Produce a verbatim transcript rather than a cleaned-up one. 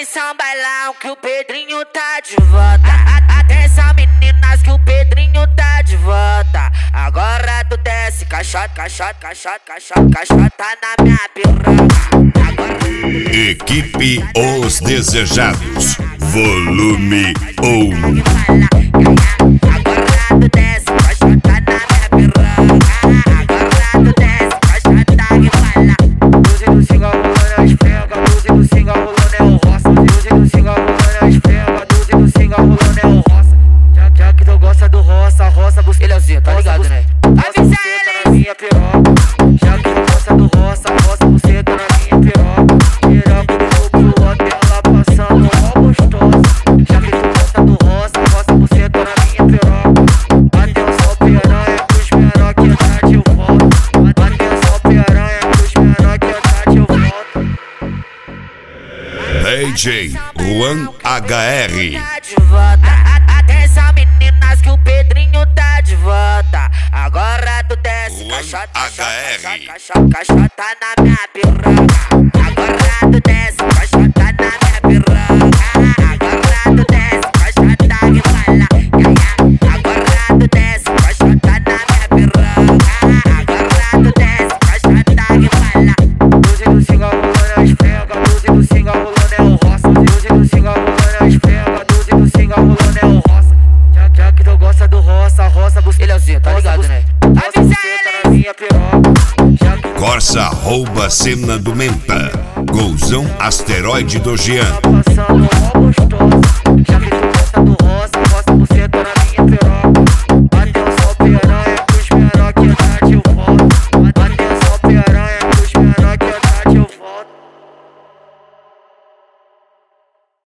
Atenção bailão que o Pedrinho tá de volta. Atenção meninas que o Pedrinho tá de volta. Agora tu desce, caixota, caixota, caixota, caixota, caixota na minha piroca. Agora... Equipe Os Desejados, volume um. Agora tu desce, caixota na minha piroca. Agora tu desce, caixota que fala. Doze do single rolando as pega, doze do single rolando é o roça. Doze do single rolando as pega, doze do single rolando é o roça. Já, já que tu gosta do roça, roça, busca. Elezinho, tá ligado, né? Avisa ele na minha piroca. Já que tu gosta do roça, roça, buceta na minha piroca. Piroca do meu pro hotel, ela passando mó gostosa. Já que tu gosta do roça, roça, buceta na minha piroca. Atenção piranha que os menor que tá de volta. Atenção piranha que os menor que tá de volta. D J Juan H R. Atenção meninas que o Pedrinho tá de volta. Agora tu desce, caixota, caixota, caixota, caixota na minha piroca. Agora tu desce, caixota na minha piroca. Agora tu desce, caixota que fala. Agora tu desce, caixota na minha piroca. Agora tu desce, caixota que fala. Doze do single rolando as pega, doze do single rolando é o roça. Doze do single rolando as pega, doze do single rolando é o roça. Já, já que tu gosta do roça, roça, busca. Elezinho, tá ligado, né? Avisa ele na minha piroca. Corsa rouba cena do Menta. Golzão asteroide do Jean. Passando